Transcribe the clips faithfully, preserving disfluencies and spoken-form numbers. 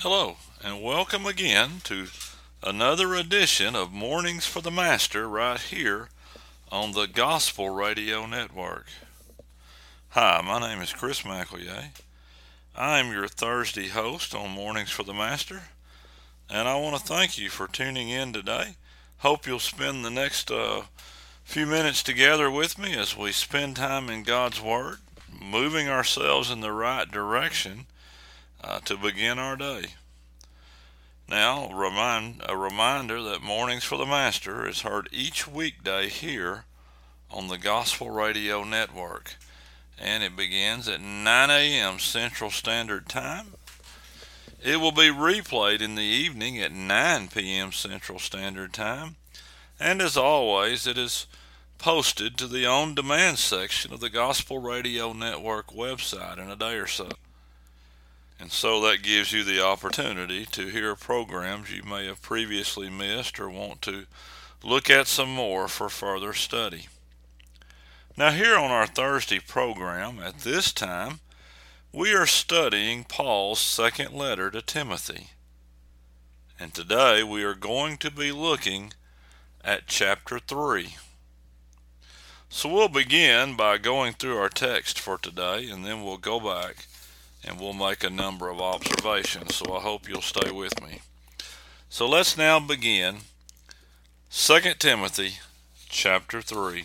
Hello, and welcome again to another edition of Mornings for the Master right here on the Gospel Radio Network. Hi, my name is Chris McElroy. I am your Thursday host on Mornings for the Master, and I want to thank you for tuning in today. Hope you'll spend the next uh, few minutes together with me as we spend time in God's Word, moving ourselves in the right direction uh, to begin our day. Now, remind, a reminder that Mornings for the Master is heard each weekday here on the Gospel Radio Network, and it begins at nine a.m. Central Standard Time. It will be replayed in the evening at nine p.m. Central Standard Time, and as always, it is posted to the on-demand section of the Gospel Radio Network website in a day or so. And so that gives you the opportunity to hear programs you may have previously missed or want to look at some more for further study. Now, here on our Thursday program at this time, we are studying Paul's second letter to Timothy. And today we are going to be looking at chapter three. So we'll begin by going through our text for today, and then we'll go back and we'll make a number of observations. So I hope you'll stay with me. So let's now begin Second Timothy chapter three.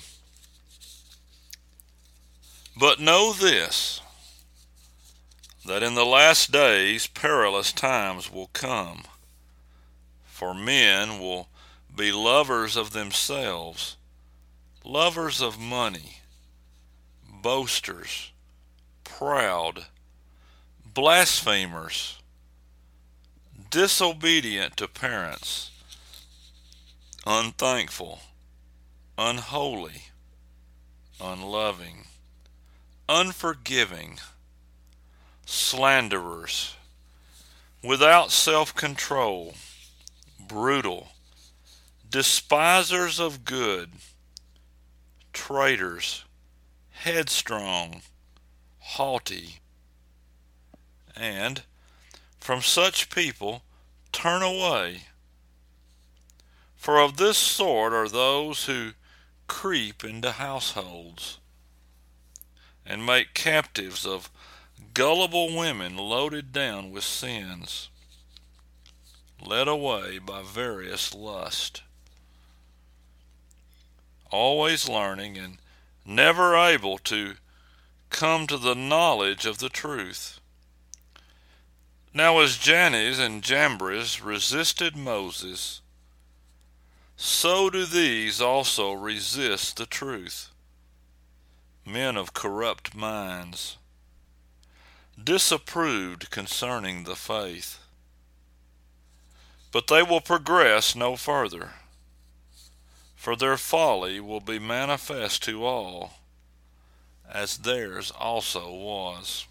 But know this, that in the last days perilous times will come, for men will be lovers of themselves, lovers of money, boasters, proud, blasphemers, disobedient to parents, unthankful, unholy, unloving, unforgiving, slanderers, without self-control, brutal, despisers of good, traitors, headstrong, haughty, and from such people turn away. For of this sort are those who creep into households and make captives of gullible women loaded down with sins, led away by various lusts, always learning and never able to come to the knowledge of the truth. Now as Jannes and Jambres resisted Moses, so do these also resist the truth. Men of corrupt minds, disapproved concerning the faith. But they will progress no further, for their folly will be manifest to all, as theirs also was.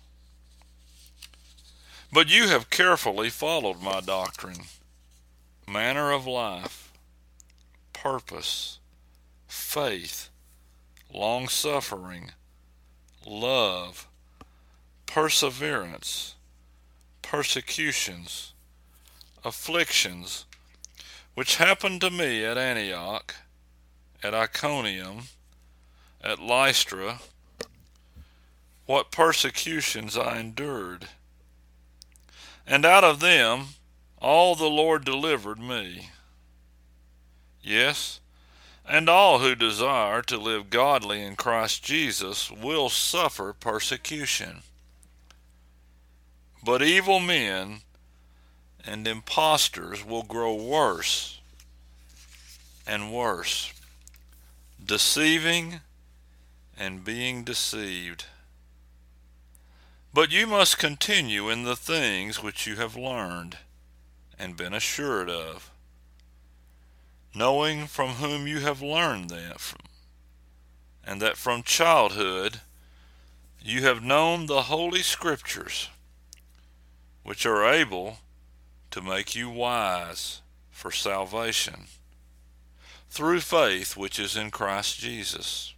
But you have carefully followed my doctrine, manner of life, purpose, faith, long-suffering, love, perseverance, persecutions, afflictions, which happened to me at Antioch, at Iconium, at Lystra, what persecutions I endured. And out of them all the Lord delivered me. Yes, and all who desire to live godly in Christ Jesus will suffer persecution. But evil men and impostors will grow worse and worse, deceiving and being deceived. But you must continue in the things which you have learned and been assured of, knowing from whom you have learned them, and that from childhood you have known the Holy Scriptures, which are able to make you wise for salvation through faith which is in Christ Jesus.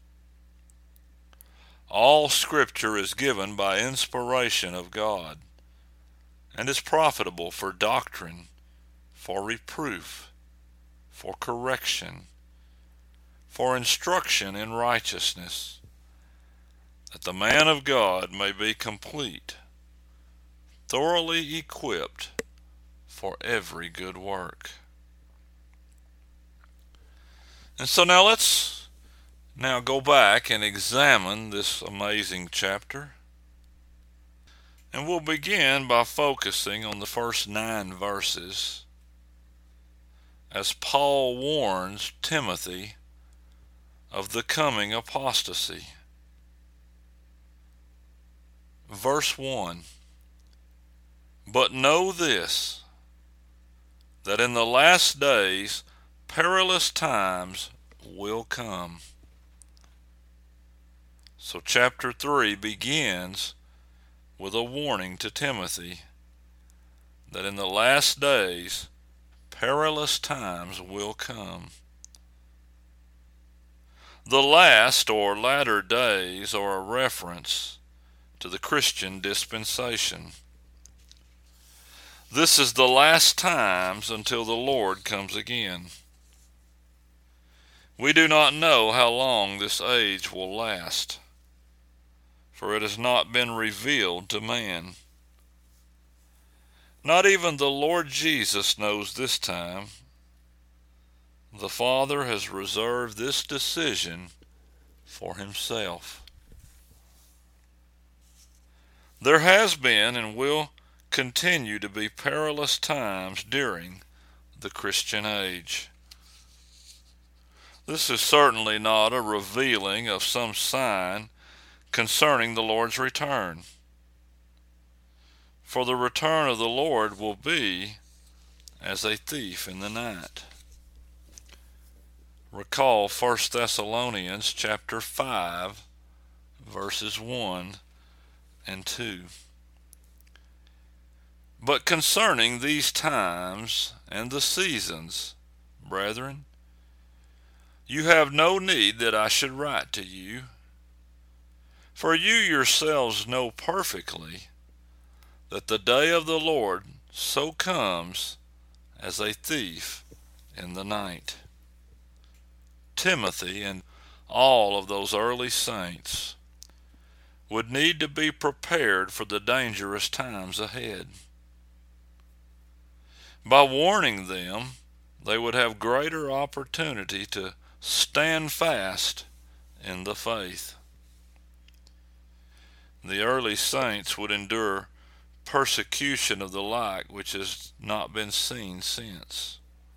All Scripture is given by inspiration of God and is profitable for doctrine, for reproof, for correction, for instruction in righteousness, that the man of God may be complete, thoroughly equipped for every good work. And so now let's now go back and examine this amazing chapter. And we'll begin by focusing on the first nine verses as Paul warns Timothy of the coming apostasy. Verse one, "But know this, that in the last days perilous times will come." So chapter three begins with a warning to Timothy that in the last days perilous times will come. The last or latter days are a reference to the Christian dispensation. This is the last times until the Lord comes again. We do not know how long this age will last, for it has not been revealed to man. Not even the Lord Jesus knows this time. The Father has reserved this decision for himself. There has been and will continue to be perilous times during the Christian age. This is certainly not a revealing of some sign concerning the Lord's return. For the return of the Lord will be as a thief in the night. Recall First Thessalonians chapter five, verses one and two. "But concerning these times and the seasons, brethren, you have no need that I should write to you, for you yourselves know perfectly that the day of the Lord so comes as a thief in the night." Timothy and all of those early saints would need to be prepared for the dangerous times ahead. By warning them, they would have greater opportunity to stand fast in the faith. The early saints would endure persecution of the like which has not been seen since.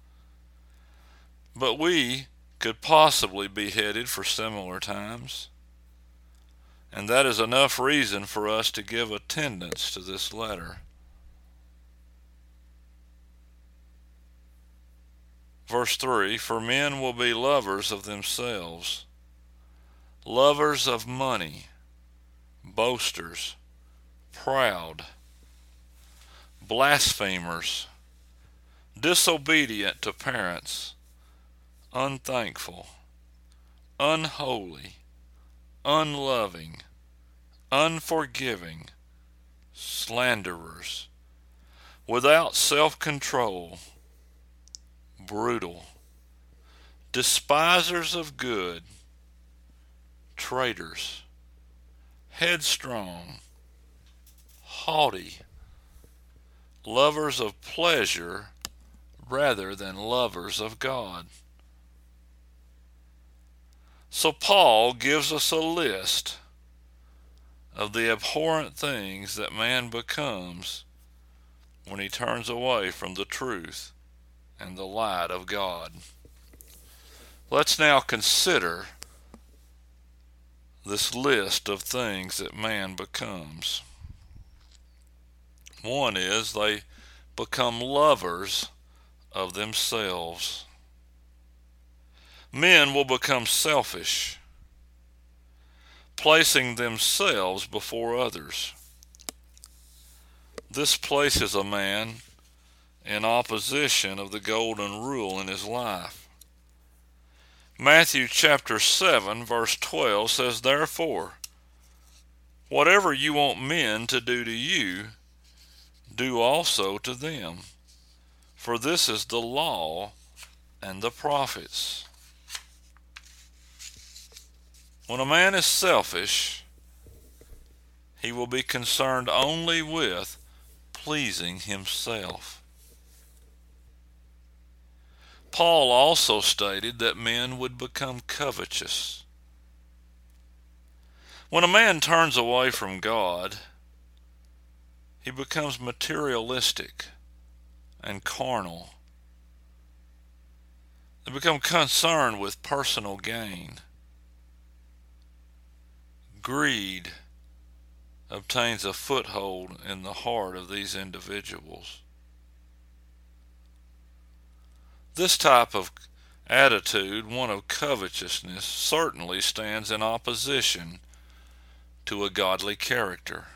But we could possibly be headed for similar times, and that is enough reason for us to give attendance to this letter. Verse three, "For men will be lovers of themselves, lovers of money, boasters, proud, blasphemers, disobedient to parents, unthankful, unholy, unloving, unforgiving, slanderers, without self-control, brutal, despisers of good, traitors, headstrong, haughty, lovers of pleasure rather than lovers of God." So Paul gives us a list of the abhorrent things that man becomes when he turns away from the truth and the light of God. Let's now consider this list of things that man becomes. One is they become lovers of themselves. Men will become selfish, placing themselves before others. This places a man in opposition of the golden rule in his life. Matthew chapter seven verse twelve says, "Therefore, whatever you want men to do to you, do also to them. For this is the law and the prophets. When a man is selfish, he will be concerned only with pleasing himself. Paul also stated that men would become covetous. When a man turns away from God, he becomes materialistic and carnal. They become concerned with personal gain. Greed obtains a foothold in the heart of these individuals. This type of attitude, one of covetousness, certainly stands in opposition to a godly character.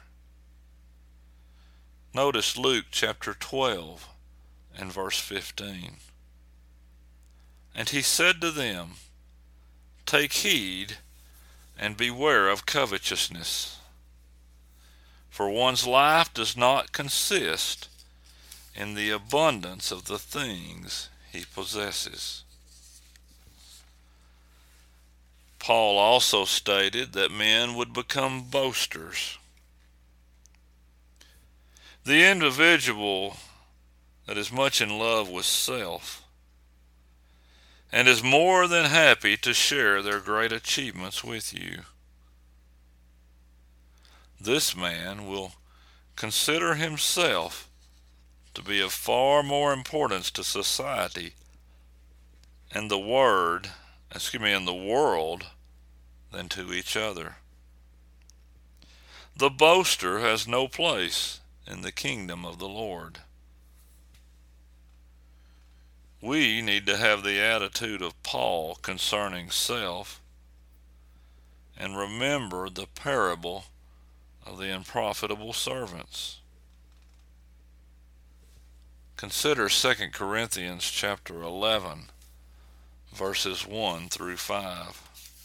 Notice Luke chapter twelve and verse fifteen. And he said to them, Take heed and beware of covetousness, for one's life does not consist in the abundance of the things he possesses. Paul also stated that men would become boasters. The individual that is much in love with self and is more than happy to share their great achievements with you, this man will consider himself to be of far more importance to society and the word, excuse me, and the world than to each other. The boaster has no place in the kingdom of the Lord. We need to have the attitude of Paul concerning self and remember the parable of the unprofitable servants. Consider Second Corinthians chapter eleven, verses one through five.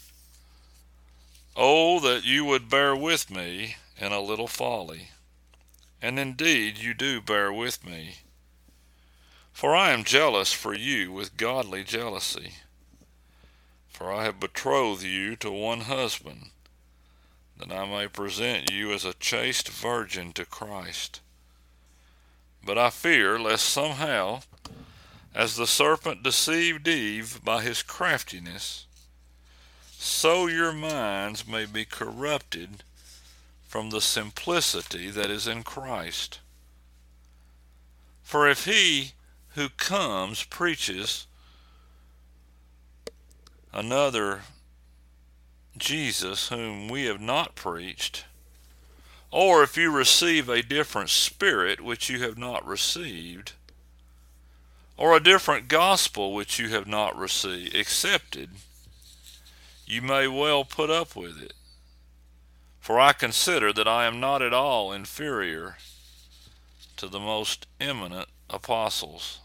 Oh, that you would bear with me in a little folly, and indeed you do bear with me. For I am jealous for you with godly jealousy. For I have betrothed you to one husband, that I may present you as a chaste virgin to Christ. But I fear lest somehow, as the serpent deceived Eve by his craftiness, so your minds may be corrupted from the simplicity that is in Christ. For if he who comes preaches another Jesus whom we have not preached, or if you receive a different spirit which you have not received, or a different gospel which you have not received, accepted, you may well put up with it. For I consider that I am not at all inferior to the most eminent apostles.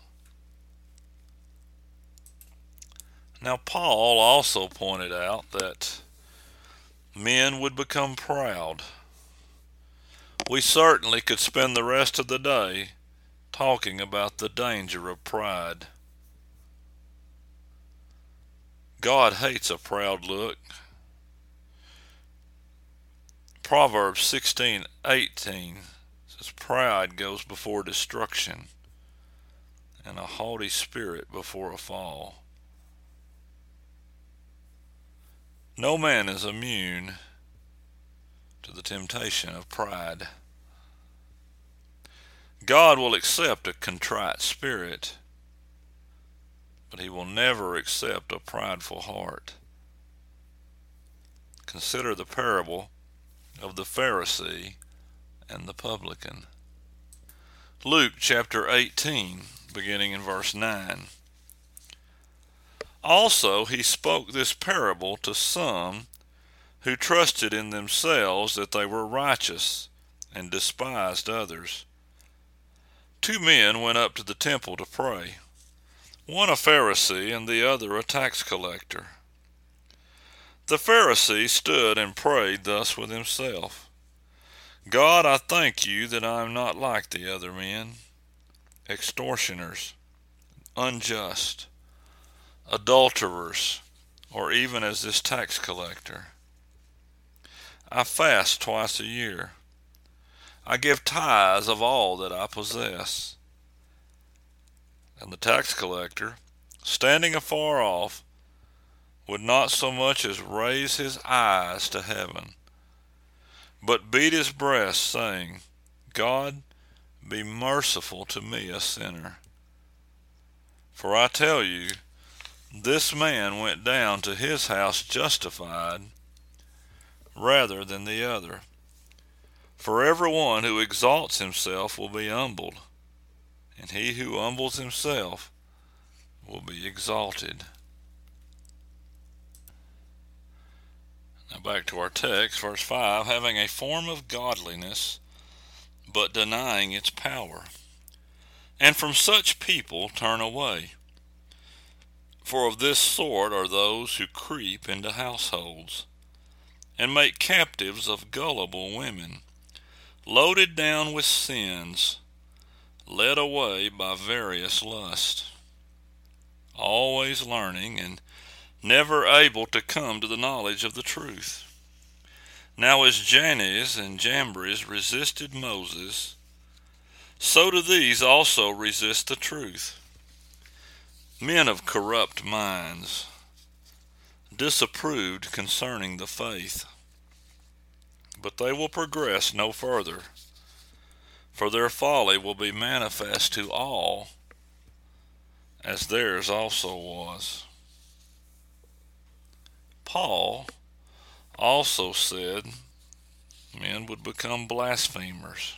Now Paul also pointed out that men would become proud. We certainly could spend the rest of the day talking about the danger of pride. God hates a proud look. Proverbs sixteen eighteen says, Pride goes before destruction, and a haughty spirit before a fall. No man is immune to the temptation of pride. God will accept a contrite spirit, but he will never accept a prideful heart. Consider the parable of the Pharisee and the publican. Luke chapter eighteen, beginning in verse nine. Also he spoke this parable to some who trusted in themselves that they were righteous and despised others. Two men went up to the temple to pray, one a Pharisee and the other a tax collector. The Pharisee stood and prayed thus with himself, God, I thank you that I am not like the other men, extortioners, unjust, adulterers, or even as this tax collector. I fast twice a year. I give tithes of all that I possess. And the tax collector, standing afar off, would not so much as raise his eyes to heaven, but beat his breast, saying, God, be merciful to me, a sinner. For I tell you, this man went down to his house justified rather than the other. For every one who exalts himself will be humbled, and he who humbles himself will be exalted. Now back to our text, verse five, having a form of godliness, but denying its power. And from such people turn away. For of this sort are those who creep into households, and make captives of gullible women, loaded down with sins, led away by various lusts, always learning and never able to come to the knowledge of the truth. Now as Jannes and Jambres resisted Moses, so do these also resist the truth. Men of corrupt minds, disapproved concerning the faith. But they will progress no further, for their folly will be manifest to all, as theirs also was. Paul also said men would become blasphemers.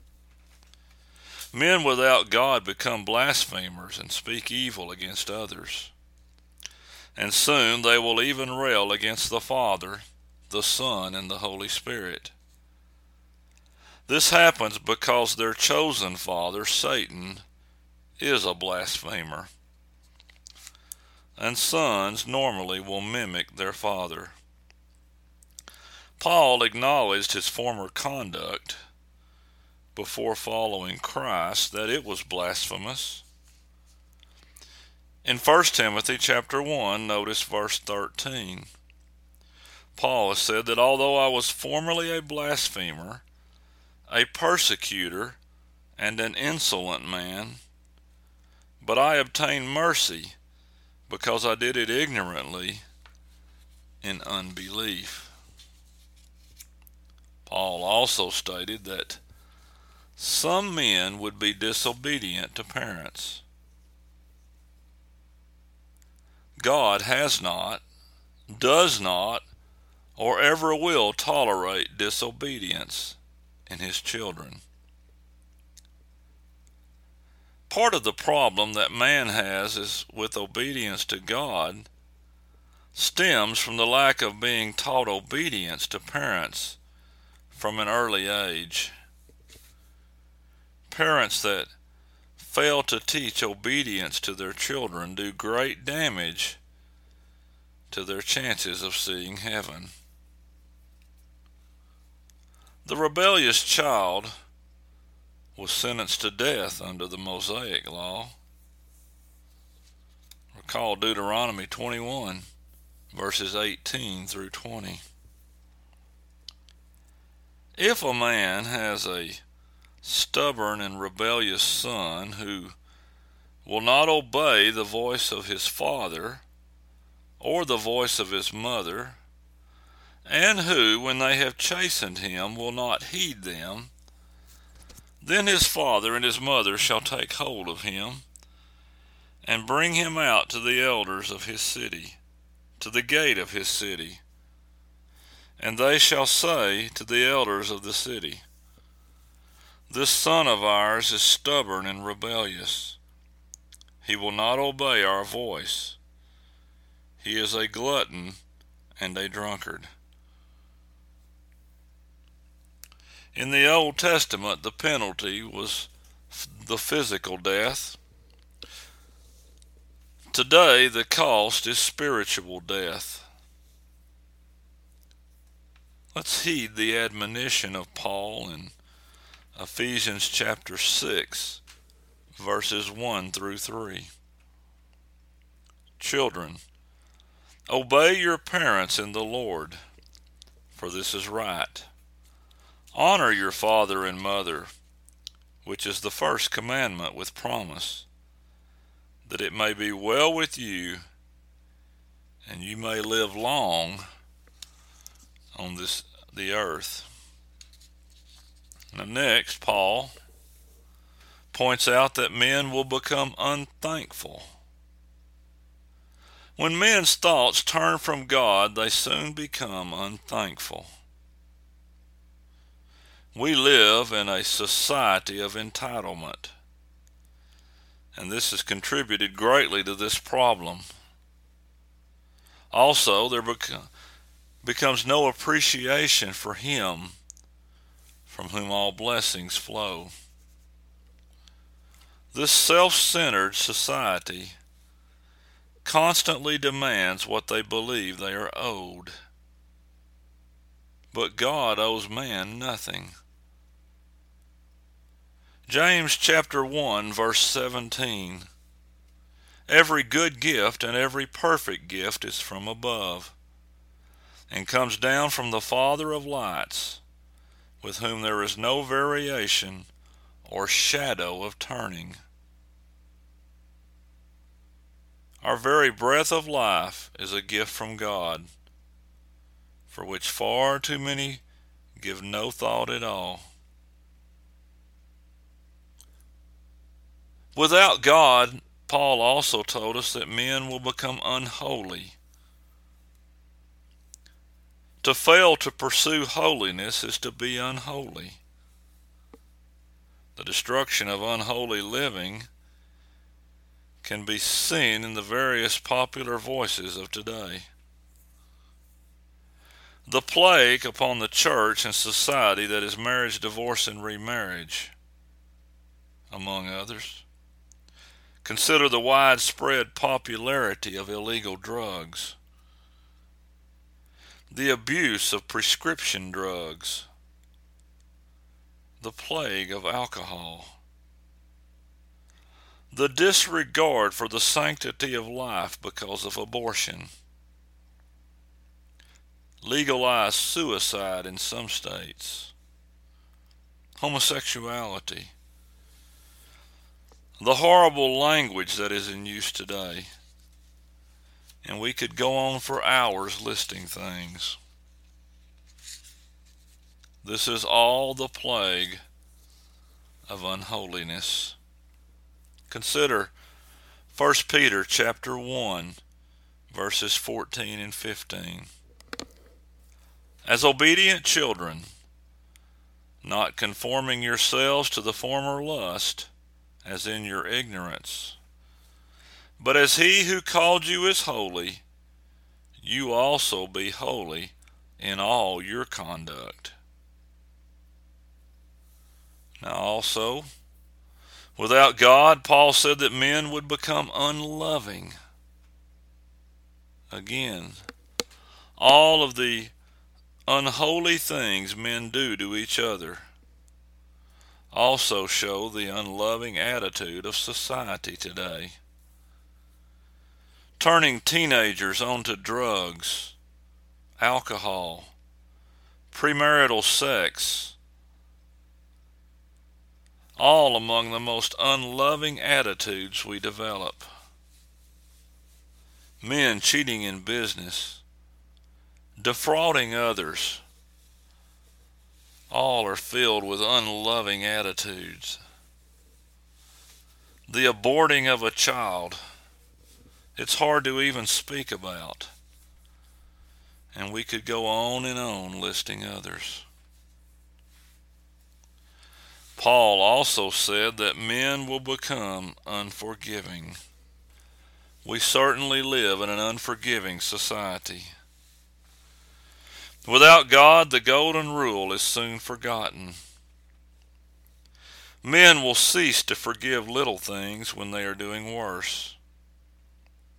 Men without God become blasphemers and speak evil against others. And soon they will even rail against the Father, the Son, and the Holy Spirit. This happens because their chosen father, Satan, is a blasphemer. And sons normally will mimic their father. Paul acknowledged his former conduct before following Christ, that it was blasphemous. In First Timothy chapter one, notice verse thirteen. Paul has said that although I was formerly a blasphemer, a persecutor, and an insolent man, but I obtained mercy because I did it ignorantly in unbelief. Paul also stated that some men would be disobedient to parents. God has not, does not, or ever will tolerate disobedience in his children. Part of the problem that man has is with obedience to God stems from the lack of being taught obedience to parents from an early age. Parents that fail to teach obedience to their children do great damage to their chances of seeing heaven. The rebellious child was sentenced to death under the Mosaic law. Recall Deuteronomy twenty-one, verses eighteen through twenty. If a man has a stubborn and rebellious son who will not obey the voice of his father or the voice of his mother, and who, when they have chastened him, will not heed them, then his father and his mother shall take hold of him and bring him out to the elders of his city, to the gate of his city. And they shall say to the elders of the city, This son of ours is stubborn and rebellious. He will not obey our voice. He is a glutton and a drunkard. In the Old Testament, the penalty was the physical death. Today, the cost is spiritual death. Let's heed the admonition of Paul in Ephesians chapter six, verses one through three. Children, obey your parents in the Lord, for this is right. Honor your father and mother, which is the first commandment with promise, that it may be well with you and you may live long on this the earth. Now next, Paul points out that men will become unthankful. When men's thoughts turn from God, they soon become unthankful. We live in a society of entitlement, and this has contributed greatly to this problem. Also, there bec- becomes no appreciation for Him from whom all blessings flow. This self-centered society constantly demands what they believe they are owed. But God owes man nothing. James chapter one, verse seventeen. Every good gift and every perfect gift is from above, and comes down from the Father of lights, with whom there is no variation or shadow of turning. Our very breath of life is a gift from God, for which far too many give no thought at all. Without God, Paul also told us that men will become unholy. To fail to pursue holiness is to be unholy. The destruction of unholy living can be seen in the various popular voices of today. The plague upon the church and society that is marriage, divorce, and remarriage, among others. Consider the widespread popularity of illegal drugs, the abuse of prescription drugs, the plague of alcohol, the disregard for the sanctity of life because of abortion, legalized suicide in some states, homosexuality, the horrible language that is in use today, and we could go on for hours listing things. This is all the plague of unholiness. Consider First Peter chapter one, verses fourteen and fifteen. As obedient children, not conforming yourselves to the former lust, as in your ignorance, but as He who called you is holy, you also be holy in all your conduct. Now also, without God, Paul said that men would become unloving. Again, all of the unholy things men do to each other also show the unloving attitude of society today. Turning teenagers onto drugs, alcohol, premarital sex, all among the most unloving attitudes we develop. Men cheating in business, defrauding others, all are filled with unloving attitudes. The aborting of a child, it's hard to even speak about. And we could go on and on listing others. Paul also said that men will become unforgiving. We certainly live in an unforgiving society. Without God, the golden rule is soon forgotten. Men will cease to forgive little things when they are doing worse.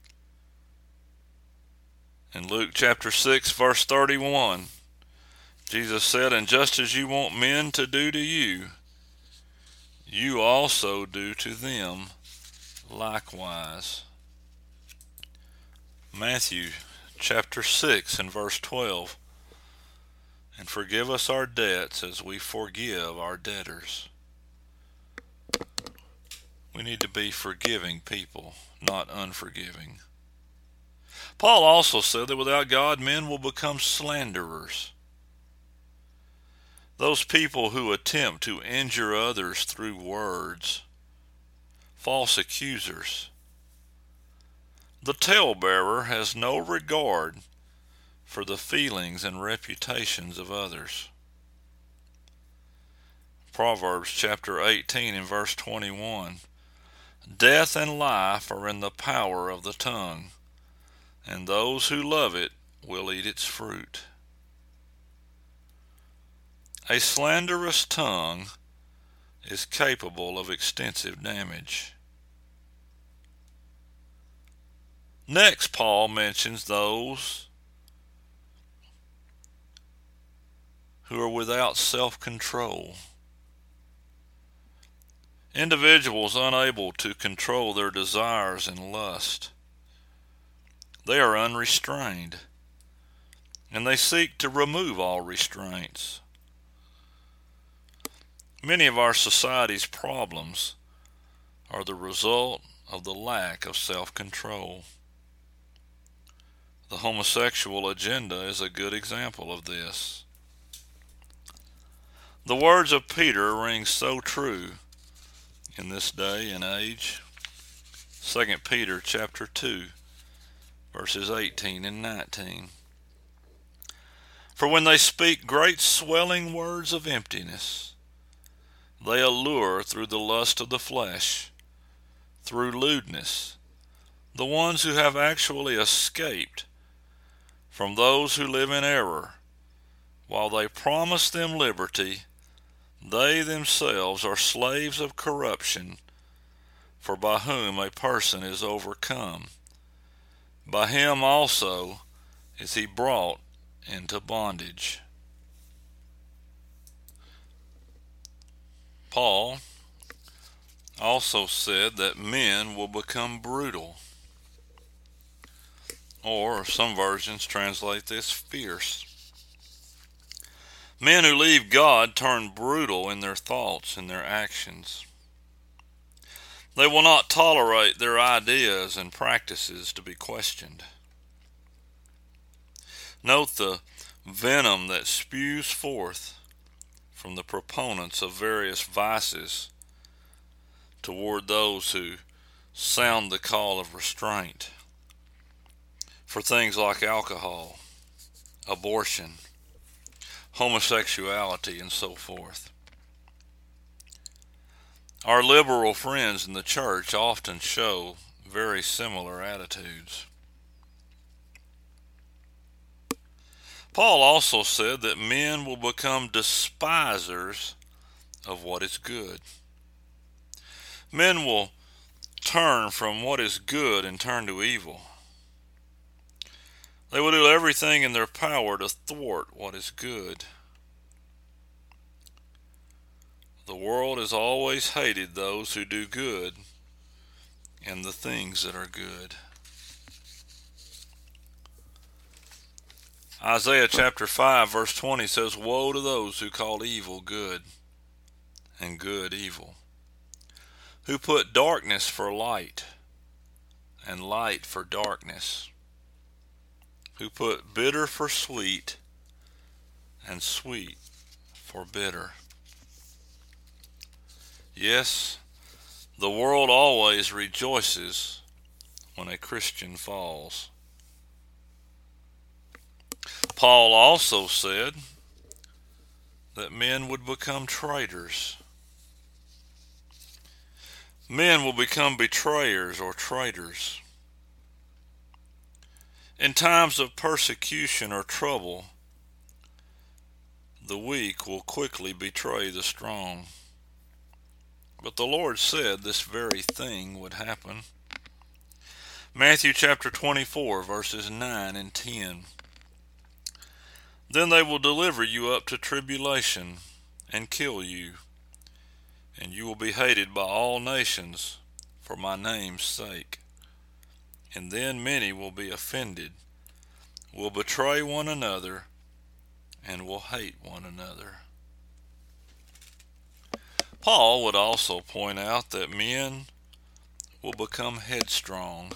In Luke chapter six, verse thirty-one, Jesus said, and just as you want men to do to you, you also do to them likewise. Matthew chapter six and verse twelve. And forgive us our debts as we forgive our debtors. We need to be forgiving people, not unforgiving. Paul also said that without God, men will become slanderers. Those people who attempt to injure others through words, false accusers. The talebearer has no regard for the feelings and reputations of others. Proverbs chapter eighteen and verse twenty-one. Death and life are in the power of the tongue, and those who love it will eat its fruit. A slanderous tongue is capable of extensive damage. Next, Paul mentions those who are without self-control. Individuals unable to control their desires and lust. They are unrestrained, and they seek to remove all restraints. Many of our society's problems are the result of the lack of self-control. The homosexual agenda is a good example of this. The words of Peter ring so true in this day and age. Second Peter chapter two, verses eighteen and nineteen. For when they speak great swelling words of emptiness, they allure through the lust of the flesh, through lewdness, the ones who have actually escaped from those who live in error. While they promise them liberty, they themselves are slaves of corruption, for by whom a person is overcome, by him also is he brought into bondage. Paul also said that men will become brutal, or some versions translate this fierce. Men who leave God turn brutal in their thoughts and their actions. They will not tolerate their ideas and practices to be questioned. Note the venom that spews forth from the proponents of various vices toward those who sound the call of restraint for things like alcohol, abortion, homosexuality, and so forth. Our liberal friends in the church often show very similar attitudes. Paul also said that men will become despisers of what is good. Men will turn from what is good and turn to evil. They will do everything in their power to thwart what is good. The world has always hated those who do good and the things that are good. Isaiah chapter five verse twenty says, Woe to those who call evil good and good evil, who put darkness for light and light for darkness, who put bitter for sweet and sweet for bitter. Yes, the world always rejoices when a Christian falls. Paul also said that men would become traitors. Men will become betrayers or traitors. In times of persecution or trouble, the weak will quickly betray the strong. But the Lord said this very thing would happen. Matthew chapter twenty-four, verses nine and ten. Then they will deliver you up to tribulation and kill you, and you will be hated by all nations for my name's sake. And then many will be offended, will betray one another, and will hate one another. Paul would also point out that men will become headstrong.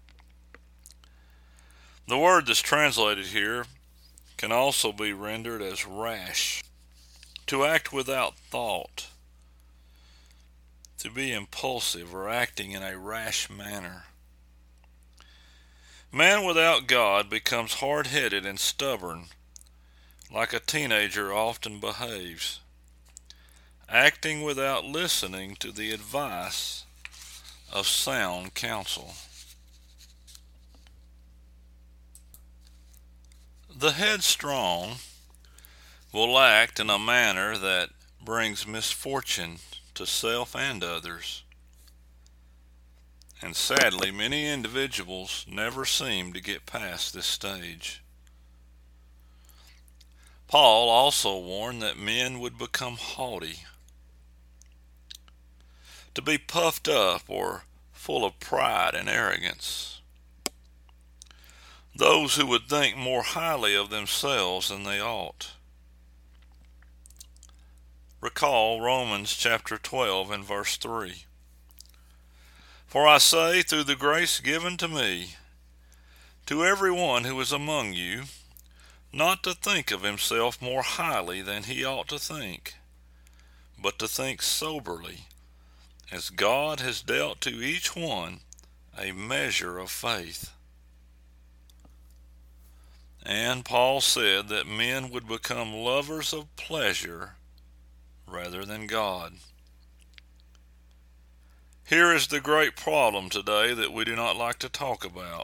The word that's translated here can also be rendered as rash, to act without thought, to be impulsive or acting in a rash manner. Man without God becomes hard-headed and stubborn, like a teenager often behaves, acting without listening to the advice of sound counsel. The headstrong will act in a manner that brings misfortune to self and others. And sadly, many individuals never seem to get past this stage. Paul also warned that men would become haughty, to be puffed up or full of pride and arrogance. Those who would think more highly of themselves than they ought. Recall Romans chapter twelve and verse three. For I say, through the grace given to me, to every one who is among you, not to think of himself more highly than he ought to think, but to think soberly, as God has dealt to each one a measure of faith. And Paul said that men would become lovers of pleasure rather than God. Here is the great problem today that we do not like to talk about.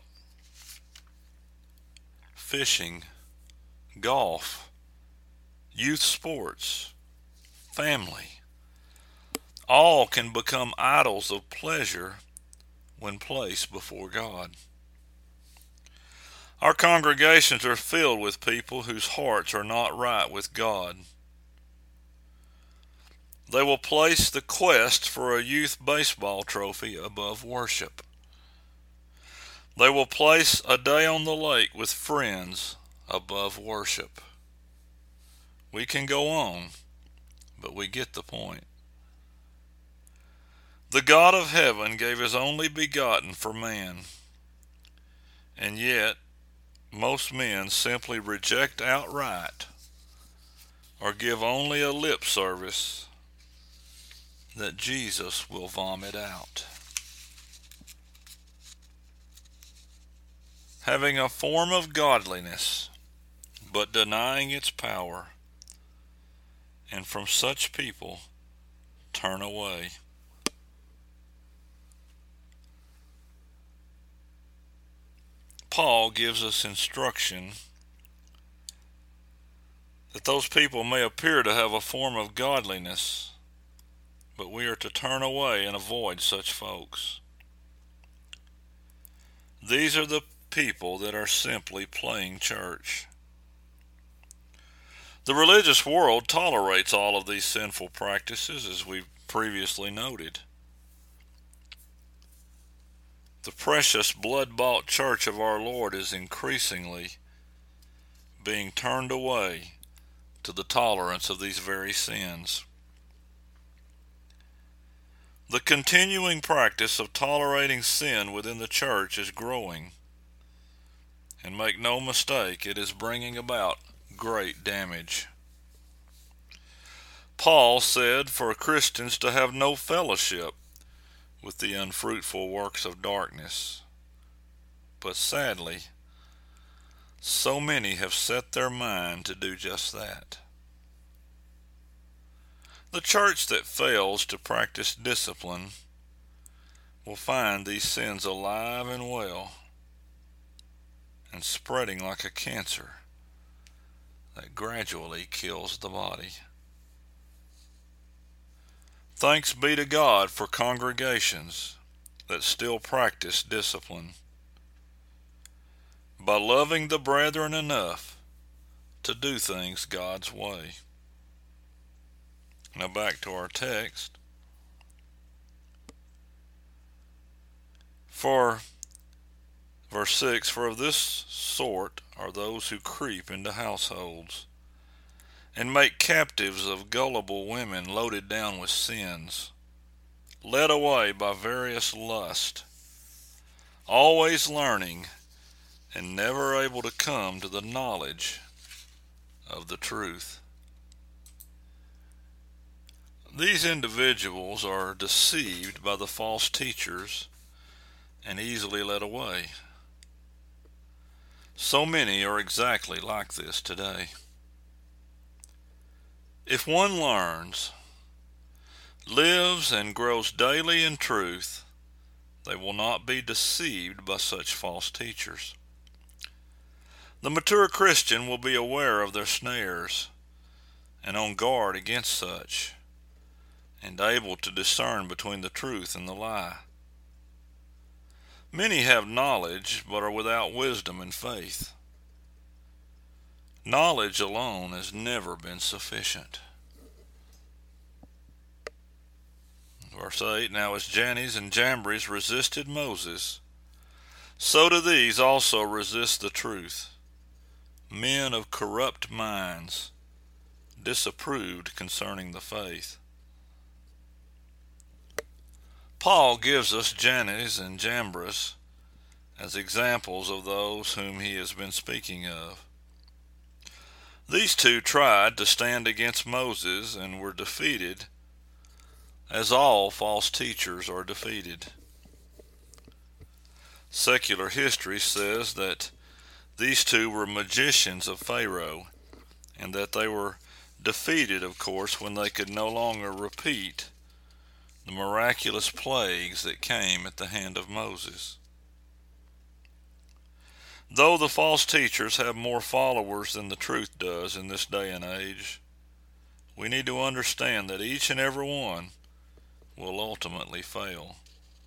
Fishing, golf, youth sports, family, all can become idols of pleasure when placed before God. Our congregations are filled with people whose hearts are not right with God. They will place the quest for a youth baseball trophy above worship. They will place a day on the lake with friends above worship. We can go on, but we get the point. The God of heaven gave his only begotten for man, and yet most men simply reject outright or give only a lip service that Jesus will vomit out. Having a form of godliness, but denying its power, and from such people turn away. Paul gives us instruction that those people may appear to have a form of godliness, but we are to turn away and avoid such folks. These are the people that are simply playing church. The religious world tolerates all of these sinful practices, as we previously noted. The precious blood-bought church of our Lord is increasingly being turned away to the tolerance of these very sins. The continuing practice of tolerating sin within the church is growing, and make no mistake, it is bringing about great damage. Paul said for Christians to have no fellowship with the unfruitful works of darkness. But sadly, so many have set their mind to do just that. The church that fails to practice discipline will find these sins alive and well and spreading like a cancer that gradually kills the body. Thanks be to God for congregations that still practice discipline. By loving the brethren enough to do things God's way. Now back to our text. For verse six, for of this sort are those who creep into households and make captives of gullible women loaded down with sins, led away by various lusts, always learning and never able to come to the knowledge of the truth. These individuals are deceived by the false teachers and easily led away. So many are exactly like this today. If one learns, lives, and grows daily in truth, they will not be deceived by such false teachers. The mature Christian will be aware of their snares and on guard against such, and able to discern between the truth and the lie. Many have knowledge but are without wisdom and faith. Knowledge alone has never been sufficient. Verse eight, now as Jannes and Jambres resisted Moses, so do these also resist the truth. Men of corrupt minds, disapproved concerning the faith. Paul gives us Jannes and Jambres as examples of those whom he has been speaking of. These two tried to stand against Moses and were defeated, as all false teachers are defeated. Secular history says that these two were magicians of Pharaoh, and that they were defeated, of course, when they could no longer repeat the miraculous plagues that came at the hand of Moses. Though the false teachers have more followers than the truth does in this day and age, we need to understand that each and every one will ultimately fail.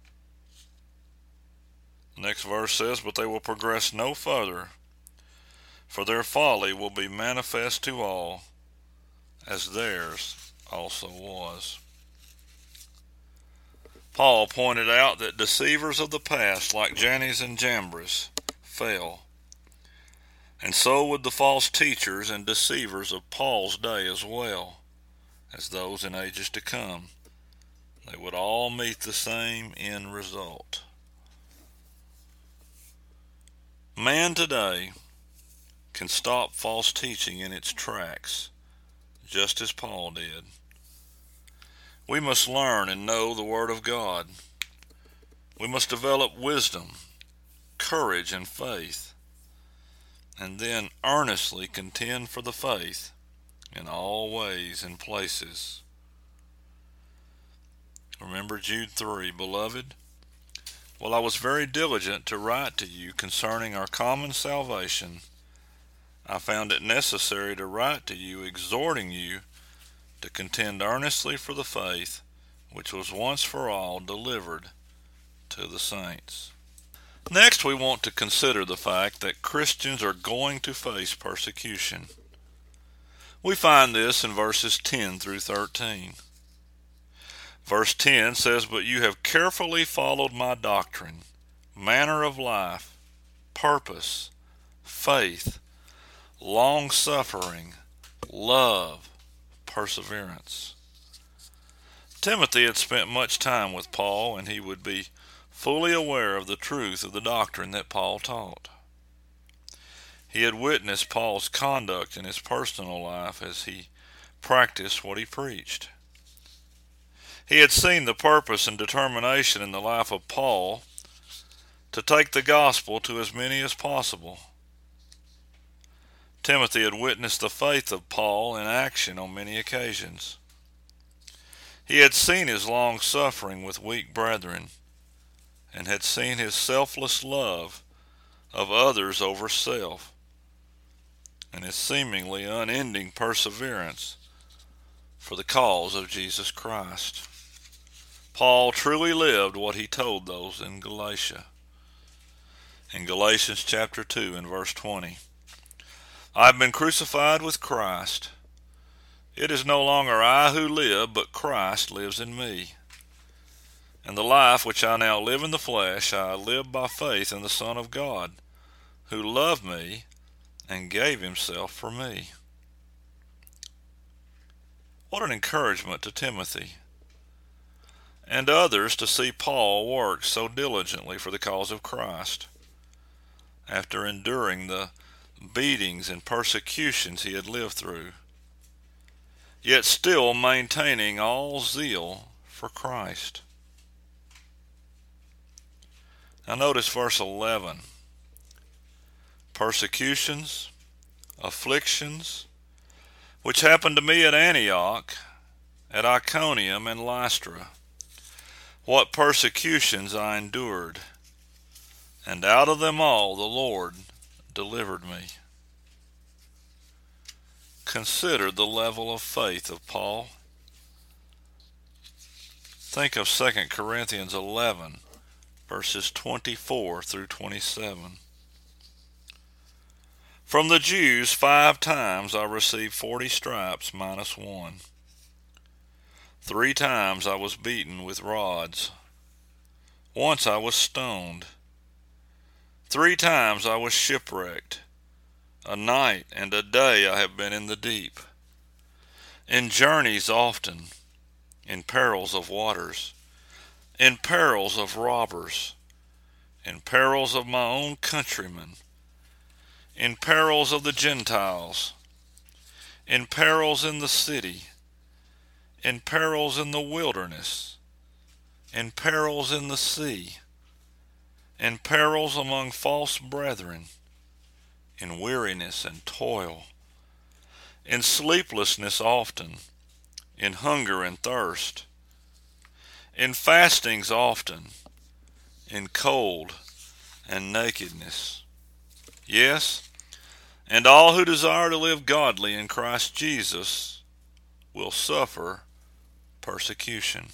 The next verse says, but they will progress no further, for their folly will be manifest to all, as theirs also was. Paul pointed out that deceivers of the past, like Jannes and Jambres, fell. And so would the false teachers and deceivers of Paul's day as well as those in ages to come. They would all meet the same end result. Man today can stop false teaching in its tracks, just as Paul did. We must learn and know the Word of God. We must develop wisdom, courage, and faith, and then earnestly contend for the faith in all ways and places. Remember Jude three, beloved, while I was very diligent to write to you concerning our common salvation, I found it necessary to write to you, exhorting you to contend earnestly for the faith which was once for all delivered to the saints. Next, we want to consider the fact that Christians are going to face persecution. We find this in verses ten through thirteen. Verse ten says, but you have carefully followed my doctrine, manner of life, purpose, faith, long-suffering, love, perseverance. Timothy had spent much time with Paul, and he would be fully aware of the truth of the doctrine that Paul taught. He had witnessed Paul's conduct in his personal life as he practiced what he preached. He had seen the purpose and determination in the life of Paul to take the gospel to as many as possible. Timothy had witnessed the faith of Paul in action on many occasions. He had seen his long suffering with weak brethren, and had seen his selfless love of others over self, and his seemingly unending perseverance for the cause of Jesus Christ. Paul truly lived what he told those in Galatia. In Galatians chapter two and verse twenty, I have been crucified with Christ. It is no longer I who live, but Christ lives in me. And the life which I now live in the flesh, I live by faith in the Son of God, who loved me and gave himself for me. What an encouragement to Timothy and others to see Paul work so diligently for the cause of Christ, after enduring the beatings and persecutions he had lived through, yet still maintaining all zeal for Christ. Now notice verse eleven. Persecutions, afflictions, which happened to me at Antioch, at Iconium, and Lystra. What persecutions I endured, and out of them all the Lord delivered me. Consider the level of faith of Paul. Think of Second Corinthians eleven, verses twenty-four through twenty-seven. From the Jews five times I received forty stripes minus one. Three times I was beaten with rods. Once I was stoned. Three times I was shipwrecked. A night and a day I have been in the deep. In journeys often, in perils of waters, in perils of robbers, in perils of my own countrymen, in perils of the Gentiles, in perils in the city, in perils in the wilderness, in perils in the sea, in perils among false brethren, in weariness and toil, in sleeplessness often, in hunger and thirst, in fastings often, in cold and nakedness. Yes, and all who desire to live godly in Christ Jesus will suffer persecution.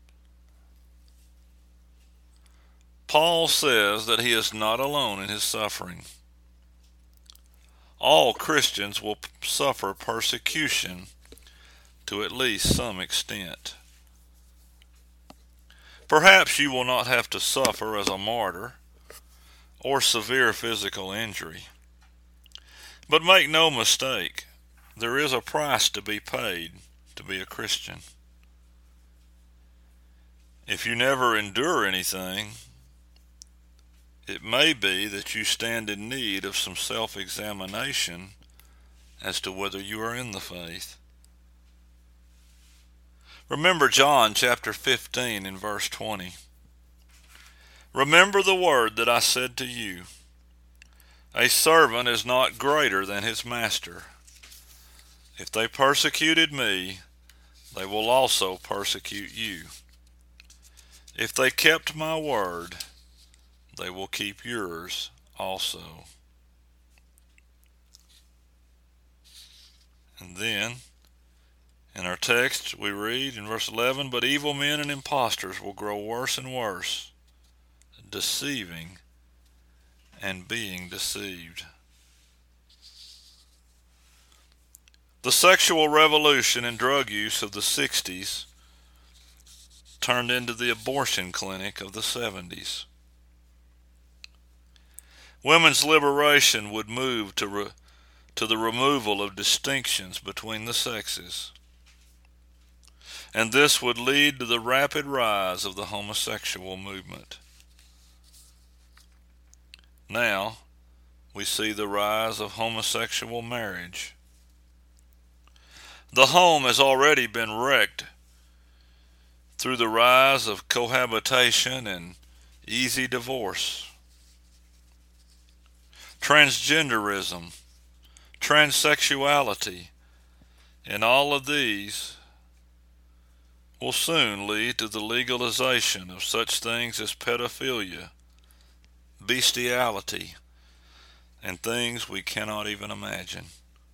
Paul says that he is not alone in his suffering. All Christians will suffer persecution to at least some extent. Perhaps you will not have to suffer as a martyr or severe physical injury. But make no mistake, there is a price to be paid to be a Christian. If you never endure anything, it may be that you stand in need of some self-examination as to whether you are in the faith. Remember John chapter fifteen and verse twenty. Remember the word that I said to you, a servant is not greater than his master. If they persecuted me, they will also persecute you. If they kept my word, they will keep yours also. And then, in our text, we read in verse eleven, but evil men and impostors will grow worse and worse, deceiving and being deceived. The sexual revolution and drug use of the sixties turned into the abortion clinic of the seventies. Women's liberation would move to, re- to the removal of distinctions between the sexes. And this would lead to the rapid rise of the homosexual movement. Now, we see the rise of homosexual marriage. The home has already been wrecked through the rise of cohabitation and easy divorce. Transgenderism, transsexuality, and all of these will soon lead to the legalization of such things as pedophilia, bestiality, and things we cannot even imagine.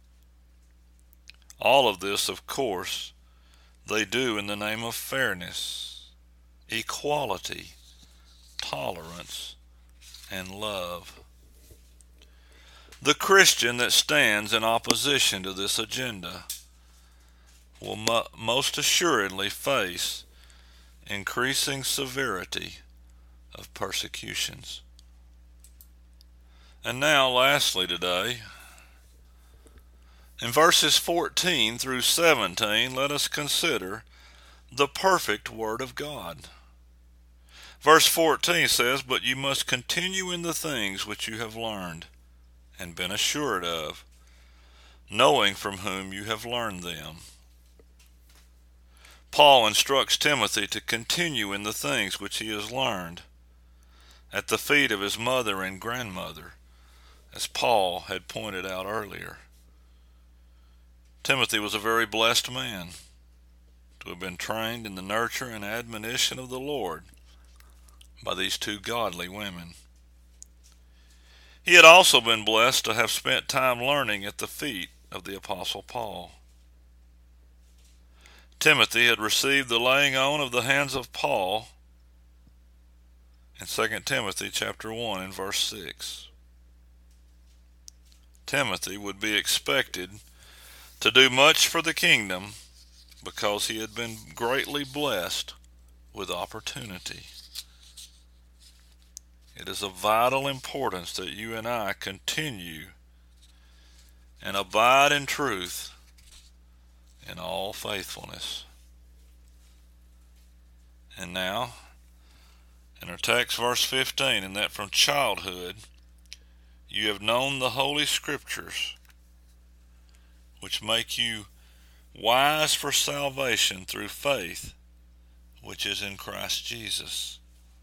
All of this, of course, they do in the name of fairness, equality, tolerance, and love. The Christian that stands in opposition to this agenda will mo- most assuredly face increasing severity of persecutions. And now, lastly today, in verses fourteen through seventeen, let us consider the perfect Word of God. Verse fourteen says, "But you must continue in the things which you have learned and been assured of, knowing from whom you have learned them." Paul instructs Timothy to continue in the things which he has learned at the feet of his mother and grandmother, as Paul had pointed out earlier. Timothy was a very blessed man to have been trained in the nurture and admonition of the Lord by these two godly women. He had also been blessed to have spent time learning at the feet of the Apostle Paul. Timothy had received the laying on of the hands of Paul in Second Timothy chapter one and verse six. Timothy would be expected to do much for the kingdom because he had been greatly blessed with opportunity. It is of vital importance that you and I continue and abide in truth in all faithfulness. And now, in our text, verse fifteen, and that from childhood you have known the Holy Scriptures, which make you wise for salvation through faith, which is in Christ Jesus.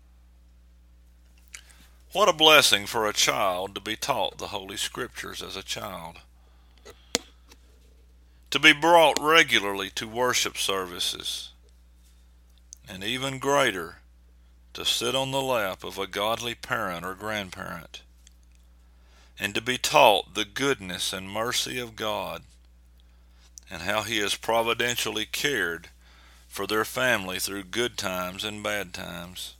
What a blessing for a child to be taught the Holy Scriptures as a child, to be brought regularly to worship services, and even greater, to sit on the lap of a godly parent or grandparent, and to be taught the goodness and mercy of God and how He has providentially cared for their family through good times and bad times.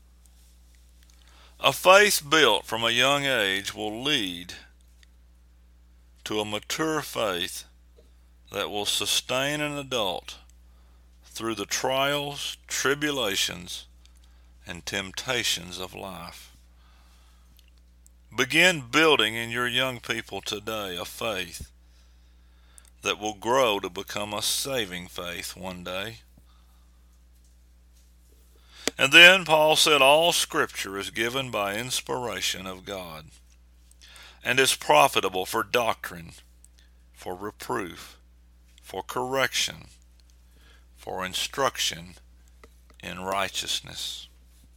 A faith built from a young age will lead to a mature faith that will sustain an adult through the trials, tribulations, and temptations of life. Begin building in your young people today a faith that will grow to become a saving faith one day. And then Paul said, all Scripture is given by inspiration of God, and is profitable for doctrine, for reproof, for correction, for instruction in righteousness.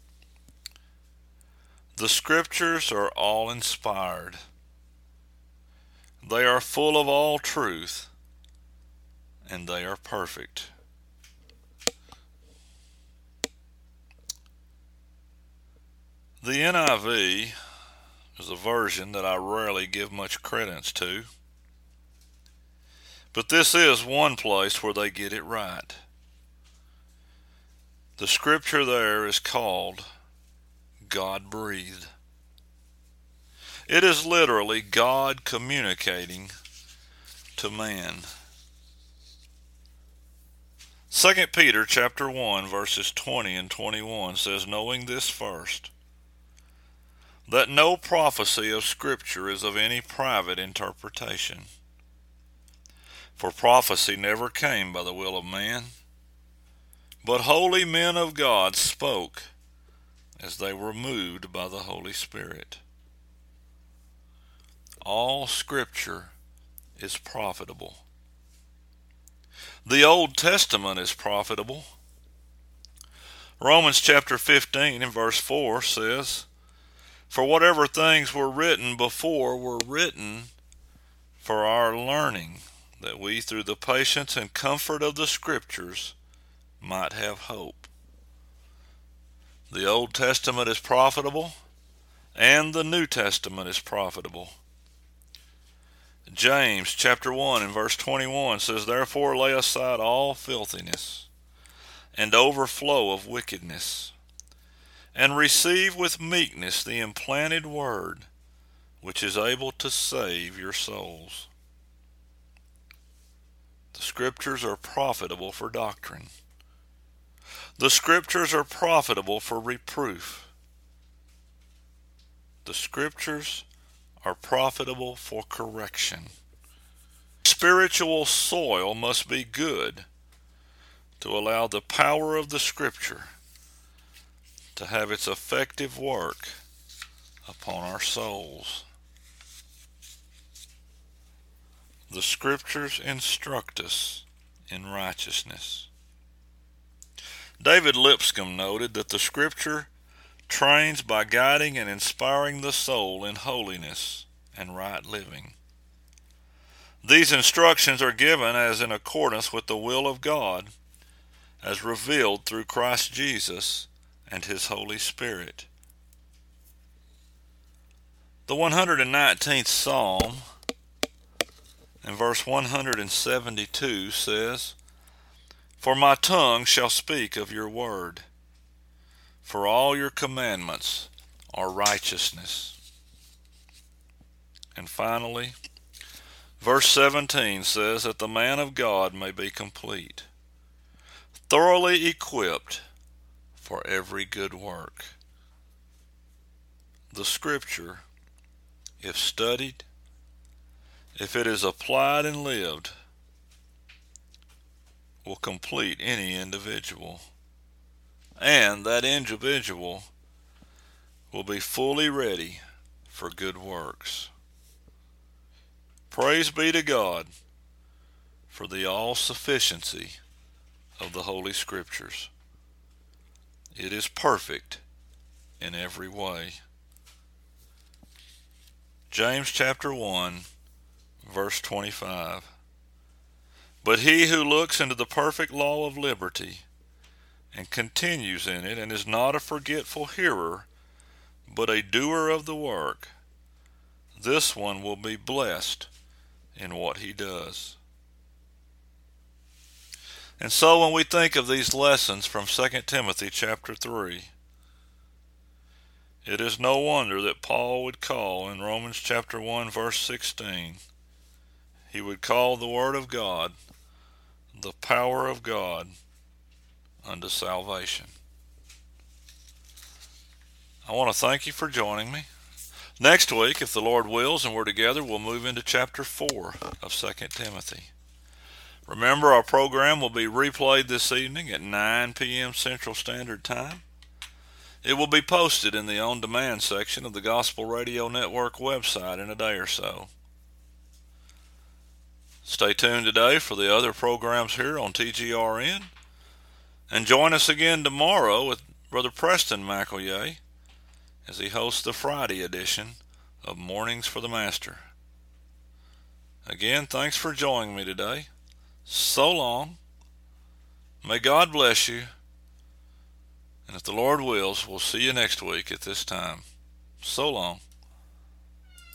The Scriptures are all inspired. They are full of all truth, and they are perfect. The N I V is a version that I rarely give much credence to, but this is one place where they get it right. The Scripture there is called God-breathed. It is literally God communicating to man. Second Peter chapter one verses twenty and twenty-one says, knowing this first, that no prophecy of Scripture is of any private interpretation. For prophecy never came by the will of man, but holy men of God spoke as they were moved by the Holy Spirit. All Scripture is profitable. The Old Testament is profitable. Romans chapter fifteen and verse four says, for whatever things were written before were written for our learning, that we through the patience and comfort of the Scriptures might have hope. The Old Testament is profitable, and the New Testament is profitable. James chapter one and verse twenty-one says, therefore lay aside all filthiness and overflow of wickedness, and receive with meekness the implanted word, which is able to save your souls. The Scriptures are profitable for doctrine. The Scriptures are profitable for reproof. The Scriptures are profitable for correction. Spiritual soil must be good to allow the power of the Scripture to have its effective work upon our souls. The Scriptures instruct us in righteousness. David Lipscomb noted that the Scripture trains by guiding and inspiring the soul in holiness and right living. These instructions are given as in accordance with the will of God as revealed through Christ Jesus and His Holy Spirit. The one hundred nineteenth Psalm in verse one hundred seventy-two says, "For my tongue shall speak of your word, for all your commandments are righteousness." And finally, verse seventeen says that the man of God may be complete, thoroughly equipped for every good work. The Scripture, if studied, if it is applied and lived, will complete any individual, and that individual will be fully ready for good works. Praise be to God for the all-sufficiency of the Holy Scriptures. It is perfect in every way. James chapter one, verse twenty-five. "But he who looks into the perfect law of liberty and continues in it, and is not a forgetful hearer, but a doer of the work, this one will be blessed in what he does." And so when we think of these lessons from Second Timothy chapter three, it is no wonder that Paul would call in Romans chapter one verse sixteen, he would call the Word of God the power of God unto salvation. I want to thank you for joining me. Next week, if the Lord wills and we're together, we'll move into chapter four of Second Timothy. Remember, our program will be replayed this evening at nine p.m. Central Standard Time. It will be posted in the on-demand section of the Gospel Radio Network website in a day or so. Stay tuned today for the other programs here on T G R N, and join us again tomorrow with Brother Preston McEllier as he hosts the Friday edition of Mornings for the Master. Again, thanks for joining me today. So long. May God bless you. And if the Lord wills, we'll see you next week at this time. So long.